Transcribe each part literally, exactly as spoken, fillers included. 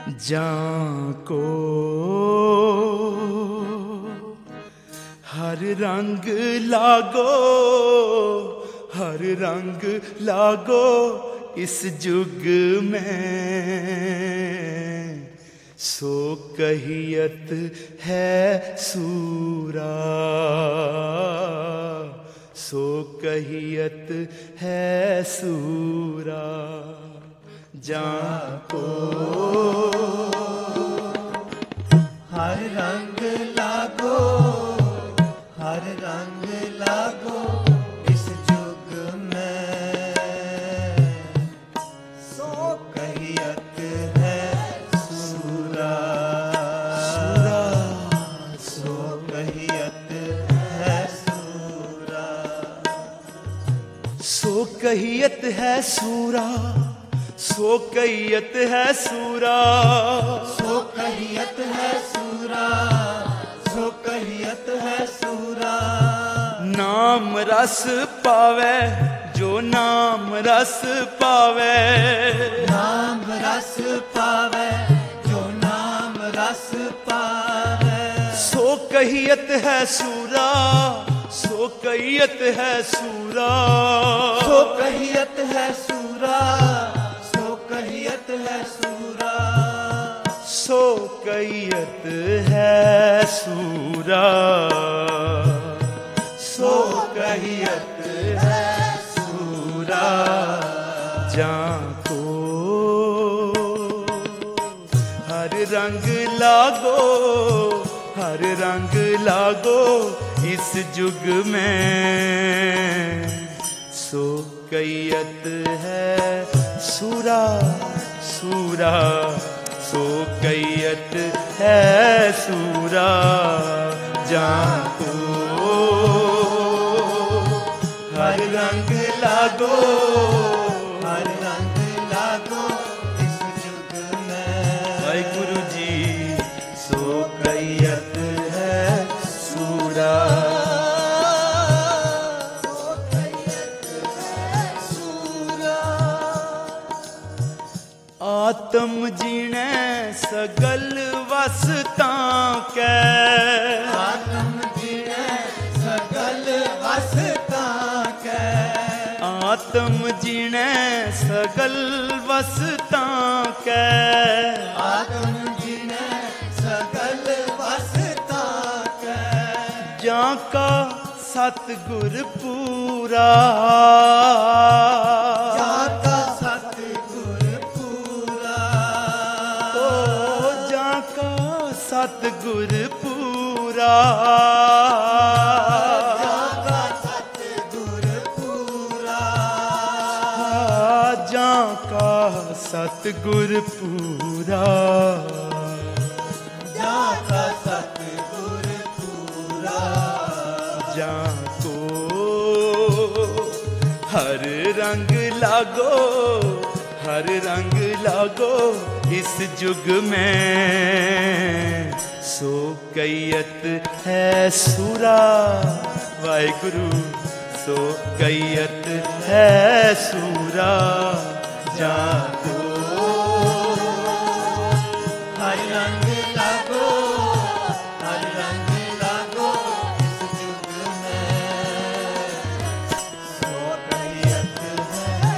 जाको हर रंग लागो, हर रंग लागो इस जुग में, सो कहियत है सूरा, सो कहियत है सूरा। जाको हर रंग लागो, हर रंग लागो इस जुग में, सो कहियत है सूरा, सूरा सो कहियत है सूरा, सो कहियत है सूरा, सो कहियत है सूरा, सो कहियत है सूरा, सो कहियत है सूरा। नाम रस पावे जो नाम रस पावे, नाम रस पावे जो नाम रस पावे, सो कहियत है सूरा, सो कहियत है सूरा, सो कहियत है सूरा, सो कहियत है सूरा, सो कहियत है सूरा, सो कहियत है सूरा। जाको हर रंग लागो, हर रंग लागो इस जुग में, सो कहियत है सूरा, सूरा सो कहियत है सूरा। जाको हर रंग लागो, हर रंग लागो इस जुग में, वाहिगुरु जी सो कहियत है सूरा। आत्म जीने सगल वसतां कै, आत्म जीने सगल वसतां कै, आत्म जीने सगल वसतां कै, आत्म जीने सगल वसतां कै, जाका सतगुर पूरा, जाका सतगुर पूरा, ओ जाका सतगुर पूरा, जाका सतगुर पूरा, जाका सतगुर पूरा, जाका सतगुर पूरा। जाको हर रंग लागो, हर रंग लागो इस जुग में, सो कहियत है सूरा। वाहिगुरु सो कहियत है सूरा। जाको हर रंग लागो, हर रंग लागो इस जुग में, सो कहियत है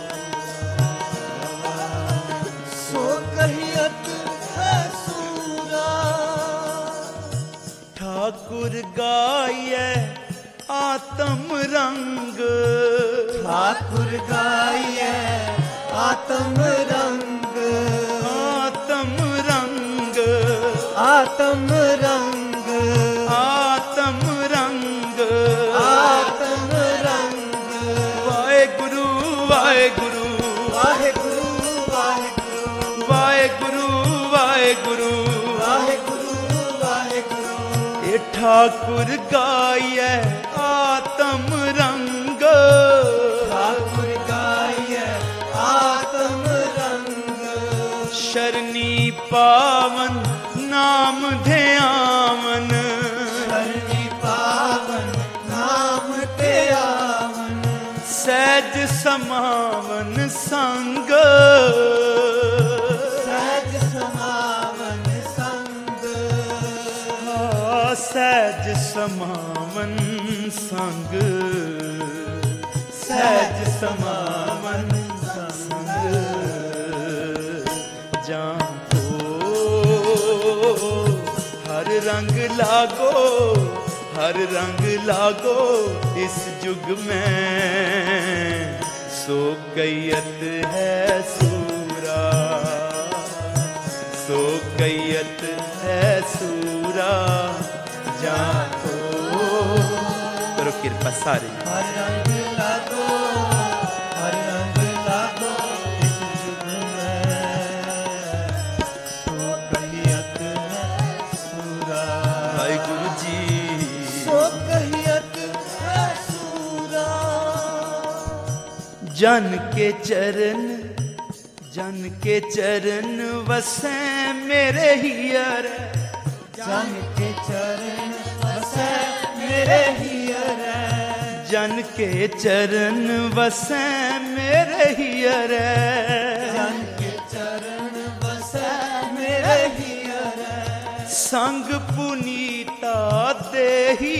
सो कहियत है सूरा। ठाकुर गाये आत्म रंग, ठाकुर गाये आत्म रंग, आत्म रंग, आत्म रंग, आत्म रंग, आत्म रंग। वाहिगुरु वाहिगुरु वाहिगुरु वाहिगुरु वाहिगुरु वाहिगुरु वाहिगुरु वाहिगुरु। ये ठाकुर गाये आत्म रंग, ठाकुर गाये आत्म रंग, शरणी पावन नाम ध्यावन, शरणी पावन नाम ते आवन, सहज समावन संग, सहज समा ਸਮਾਵਨ ਸੰਗ, ਸਹਿਜ ਸਮਾਵਨ ਸੰਗ, ਜਾਂ ਕੋ ਹਰ ਰੰਗ ਲਾਗੋ, हर रंग लागो इस जुग में, सो कैयत है सूरा, सो कैयत है सूरा, जाको करो कृपा सारे। हर रंग लागो, हर रंग लागो इस जुग में, सो कैयत है सूरा। वाहिगुरु जी जन के चरण, जन के चरण वसै मेरे हियर, जन के चरण वसै मेरे हियर, जन के चरण वसै मेरे हियर, जन के चरण वसै मेरे हियर, संग पुनीता देही,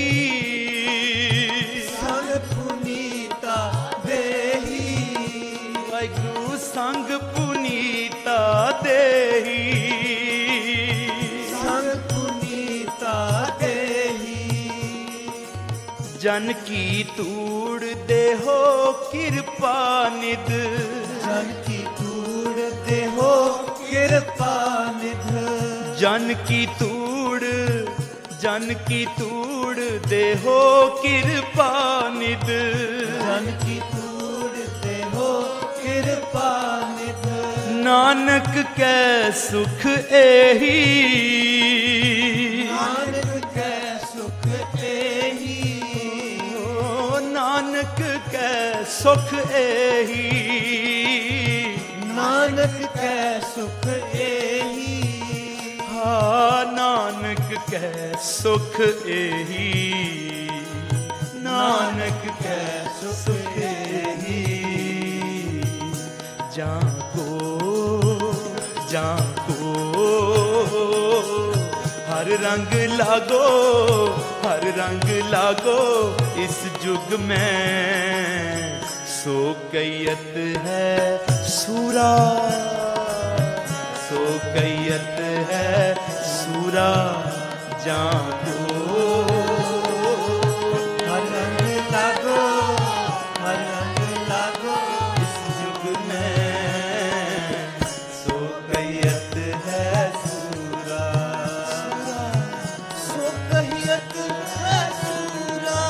संग पुनीता देही, वाहिगुरु संग पुनीता देही, संग पुनीता देही, जन की तूड़ देहो कृपा निध, जन की तूड़ देहो कृपा निध, जन की तूड़, जन की तूड़ देहो कृपा निध, जन की तूड़ देहो कृपा निध, नानक कै सुख एही, नानक कै सुख एही, ओ नानक कै सुख एही, नानक कै सुख एही, हा नानक कै सुख एही, नानक कै सुख एही, जाको जाको हर रंग लागो, हर रंग लागो इस जुग में, सो कैयत है सूरा, सो कैयत है सूरा, जाको हर रंग लागो, हर रंग लागो इस जुग में, सो कैयत है सूरा, सो कैयत है सूरा,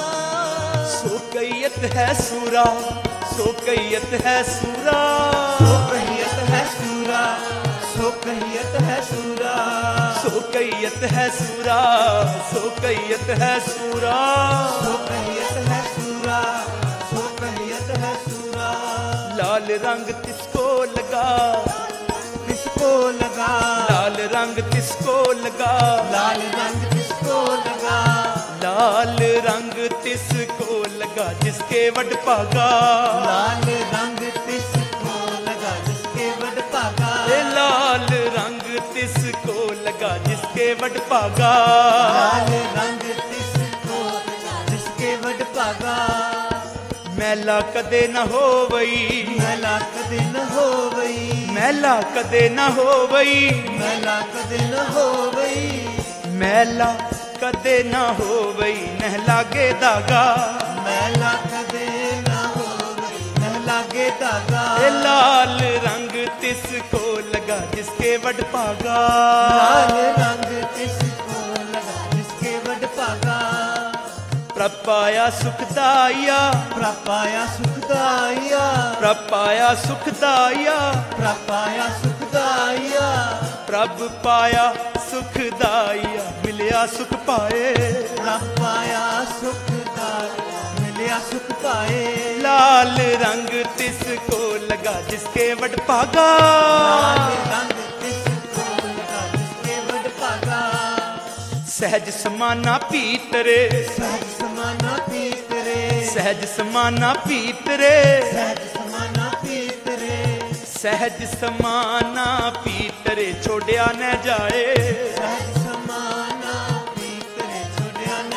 सो कैयत है सूरा, सो कैयत है सूरा, सो कैयत है सूरा, सो कैयत है सूरा, सो कैयत है सूरा, सो कैयत है सूरा, सो कैयत है सूरा, सो कैयत है सूरा, लाल रंग तिसको लगा, किसको लगा, लाल रंग तिसको लगा, लाल रंग किसको लगा, लाल रंग तिसको लगा जिसके वड भागा, लाल रंग किसको लगा जिसके वड भागा, ए लाल रंग तिसको लगा जिसके वड भागा, लाल रंग किसको लगा जिसके वड भागा, मैला कदे न होवई, मैला कदे न होवई, मैला कदे न होवई, मैला कदे न होवई, मैला कदे न होवई, नह लागे दागा, मैला कदे न होवई, न लागे दागा, ए लाल रंग तिसको लगा जिसके वड भागा, लाल रंग किसको लगा जिसके वड भागा, प्रभ पाया सुखदाया, प्रभ पाया सुखदाया, प्रभ पाया सुखदाया, प्रभ पाया सुखदाया, प्रभ पाया सुखदाया, मिलिया सुख पाए, प्रभ पाया सुखदाया, मिलिया सुख पाए, लाल रंग तिसको लगा जिसके वड भागा, लाल रंग किसको लगा जिसके वड भागा, सहज समाना पीतरे, सहज समाना पीतरे, सहज समाना पीतरे, सहज समाना पीतरे, सहज समाना पीतरे, छोड़िया न जाए, सहज समाना पीतरे, छोड़िया न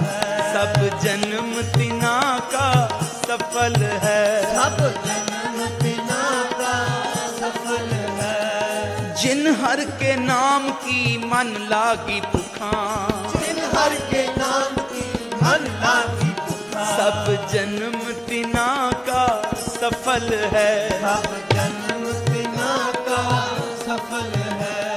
जन्म तिना का सफल है, सब जन्म तिना का सफल है। जिन हर के नाम की मन लागी पुखान, जिन हर के नाम की मन लागी पुकार, सब जन्म तिना का सफल है, सब जन्म तिना का सफल है।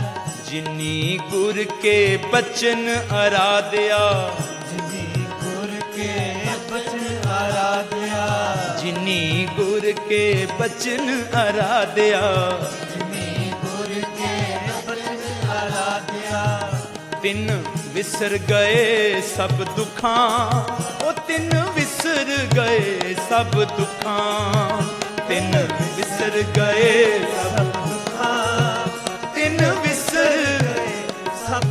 जिनी गुर के बचन आराध्या, जिनी गुर के बचन आराध्या, जिनी गुर के बचन आराध्या, जिनी गुर के बचन आराध्या। तिन विसर गए सब दुखां, ओ तिन विसर गए सब दुखां, तिन विसर गए सब दुखां, तिन विसर गए सब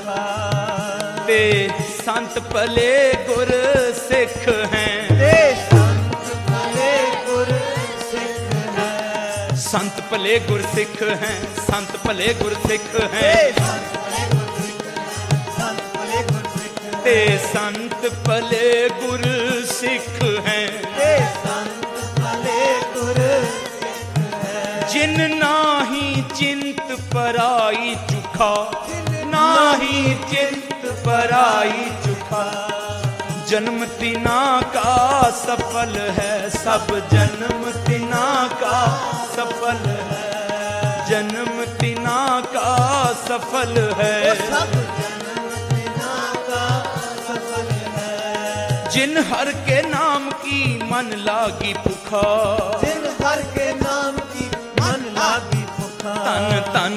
दुखां। ते संत भले गुर सिख हैं, ते संत भले गुर सिख हैं, संत भले गुर सिख हैं, संत भले गुर सिख ते हैं, संत भले गुर सिख हैं, संत भले गुर सिख हैं, ते संत भले गुर सिख हैं, ते संत भले गुर सिख हैं। जिन नाही चिंत पराई चुखा, नाही चिंत पराई चुखा, जन्म तिना का सफल है, सब जन्म तिना का सफल है, जन्म तिना का सफल है, सब जन्म तिना का सफल है। जिन हर के नाम की मन लागी पुकार, जिन हर के नाम की मन लागी पुकार, तन तन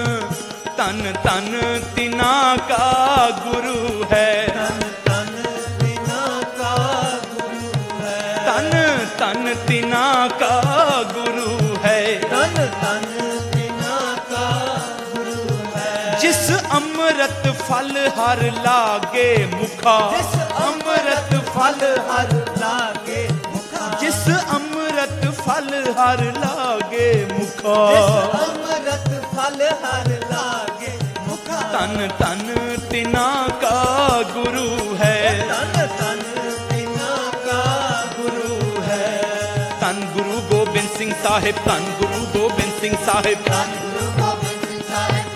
तन तन तिना का गुरु है, तन तन तिना का गुरु है, तन तन तिना का गुरु है, तन तन तिना का गुरु है। जिस अमृत फल हर लागे मुखा, जिस अमृत फल हर लागे मुखा, जिस अमृत फल हर लागे मुखा, जिस अमृत फल हर लागे मुखा, तन तन तिना का गुरु है, तन तन तिना का गुरु है। तन गुरु गोबिंद सिंह साहिब, तन गुरु गोबिंद सिंह साहिब, धन गुरु गोबिंद सिंह साहिब,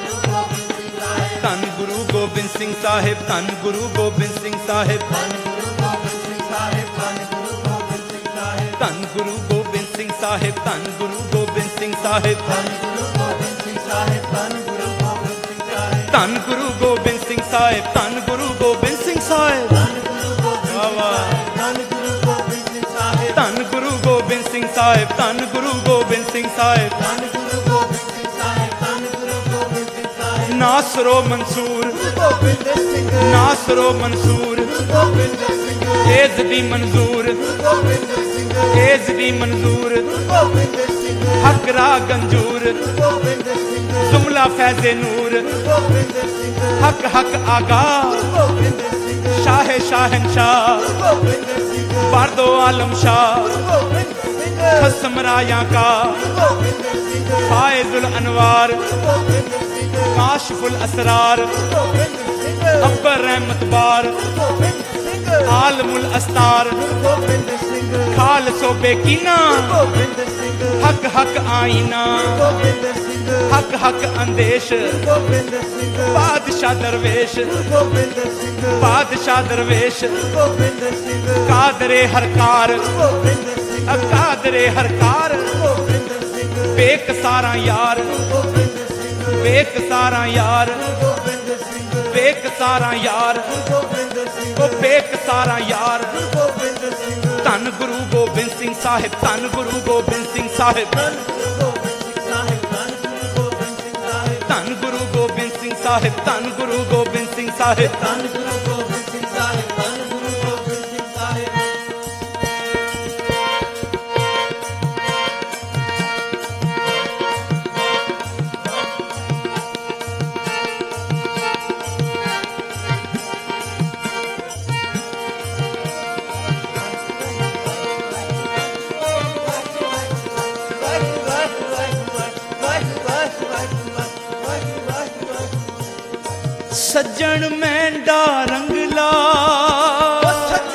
धन गुरु गोबिंद सिंह साहिब, तन गुरु गोबिंद सिंह साहिब, तन गुरु गोबिंद सिंह साहिब, धन गुरु गोबिंद सिंह साहिब, धन गुरु गोबिंद सिंह साहिब, धन गुरु गोबिंद सिंह साहिब, धन गुरु गोबिंद सिंह साहिब, धन गुरु गोबिंद सिंह साहिब, धन गुरु गोबिंद सिंह साहिब, धन गुरु गोबिंद सिंह साहिब, धन गुरु गोबिंद सिंह साहिब, धन गुरु गोबिंद सिंह साहिब, धन गुरु गोबिंद सिंह साहिब, धन गुरु गोबिंद सिंह साहिब, नासरो मंसूर, गोबिंद सिंह, नासरो मंसूर, गोबिंद सिंह, एज दी मंजूर, गोबिंद सिंह, एज दी मंजूर, गोबिंद सिंह, हकरा गंजूर, गोबिंद सिंह, जुमला फैज़े नूर, गोबिंद सिंह, हक हक आगा, गोबिंद सिंह, शाह शाहनशाह, गोबिंद सिंह, बारदो आलम शाह, गोबिंद सिंह, खसम राया का, गोबिंद सिंह, फायजुल अनवार, गोबिंद सिंह, काशिफुल असरार, गोबिंद सिंह, अकबर रहमत बार, गोबिंद सिंह, आलमुल अस्तार, गोबिंद सिंह, खाल सोबे कीना, गोबिंद सिंह, हक हक आईना, गोबिंद सिंह, हक हक अंदेश, गोबिंद सिंह, बादशाह दरवेश, गोबिंद सिंह, बादशाह दरवेश, गोबिंद सिंह, कादरे हरकार, गोबिंद सिंह, कादरे हरकार, गोबिंद सिंह, बेक सारा यार, गोबिंद सिंह, बेक सारा यार, गोबिंद सिंह, बेक सारा यार, गोबिंद सिंह, ओ बेक सारा यार, गोबिंद सिंह, धन गुरु गोबिंद सिंह साहिब, धन गुरु गोबिंद सिंह साहिब, धन गुरु गोबिंद सिंह साहिब, धन गुरु गोबिंद सिंह साहिब, धन गुरु गोबिंद सिंह साहिब, धन गुरु गोबिंद सिंह साहिब, धन गुरु गोबिंद सिंह साहिब, धन गुरु गोबिंद सिंह साहिब। सज्जन मैंडा रंगला, सज्जन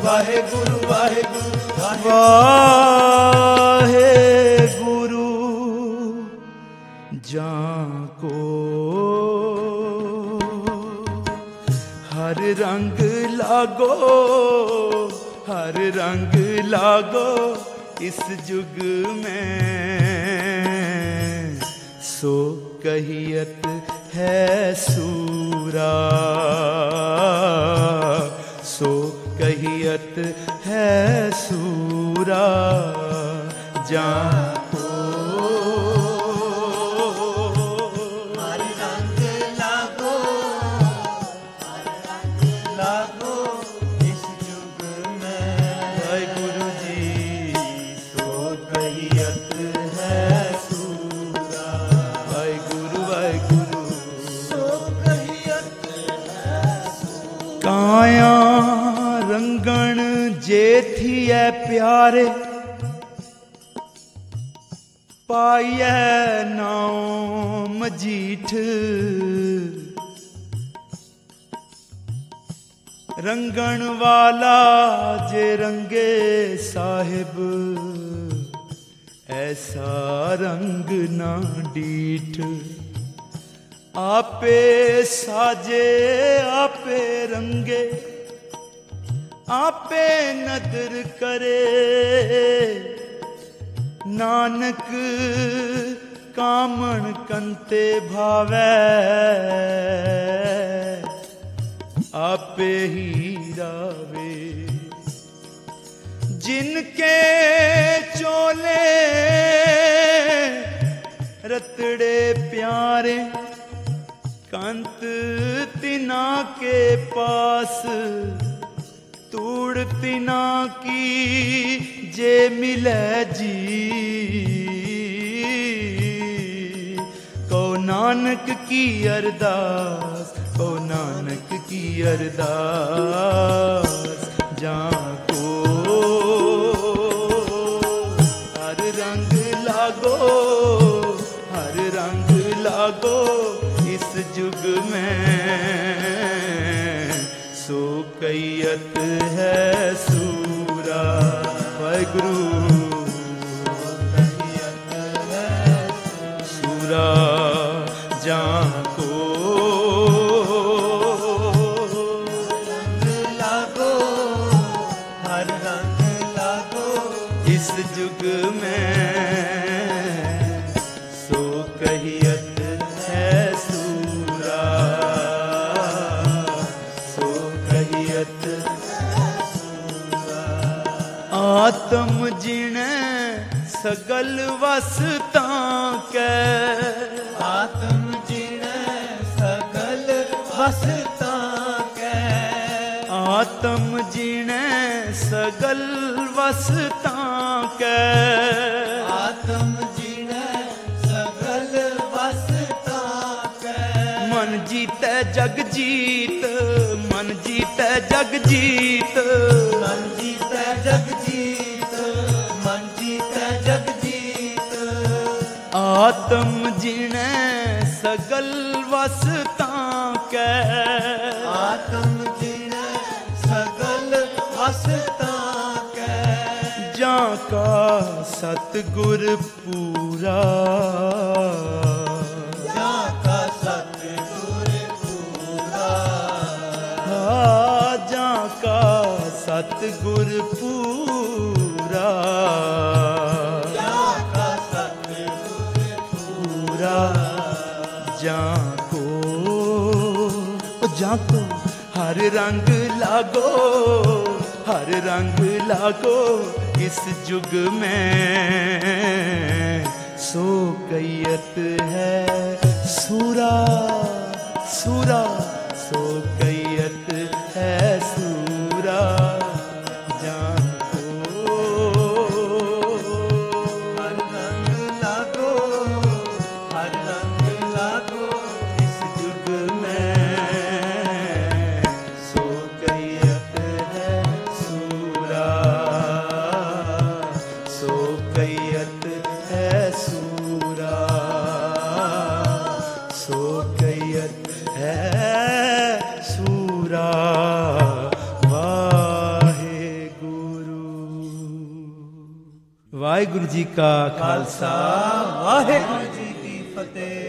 वाहे गुरु वाहे गुरु वाहे गुरु जाको हर रंग लागो हर रंग लागो इस जुग में सो कहियत है सूरा सो कहियत है सूरा जाको हर रंग लागो हर रंग लागो इस जुग में वाहिगुरु जी सो कहियत है सूरा वाहिगुरु वाहिगुरु सो कहियत है काया रंगण जेथी है प्यारे पाइए नाम मजीठ रंगण वाला जे रंगे साहिब ऐसा रंग ना डीठ आपे साजे आपे रंगे आपे नदर करे नानक कामण कंते भावै आपे ही रावे जिनके चोले रतड़े प्यारे कंत तिना के पास तूड़ तिना की जे मिले जी को नानक की अरदास को नानक की अरदास जाको हर रंग लागो हर रंग लागो इस जुग में सो कैयत है सूरा वाहिगुरु सूरा जाको रंग लागो हर रंग लागो इस जुग में सो कहियत है सूरा सो कहियत आत्म जिणे सगल वसता कै आत्म जिण सकल वसता कै आत्म जिणे सगल वसता कै आत्म जिण सकल वसता कै मन जीतै जग जीत मन जीतै जग जीत मन जीतै जग जीत मन जीतै जग जीत आत्म जिणे सगल वसता कै आत्म जिण सकल वसता कै जाका सतगुर पूरा जाका सतगुर पूरा जाका सतगुर पूरा जाका सतगुर पूरा जाको ओ जाको हर रंग लागो हर रंग लागो इस जुग में सो कैयत है सूरा सूरा सो कैयत है सूरा जाको हर रंग लागो हर रंग लागो इस जुग में सो कैयत है सूरा सो कैयत है सूरा सो कैयत है ਵਾਹਿਗੁਰੂ ਜੀ ਕਾ ਖਾਲਸਾ ਵਾਹਿਗੁਰੂ ਜੀ ਕੀ ਫਤਿਹ।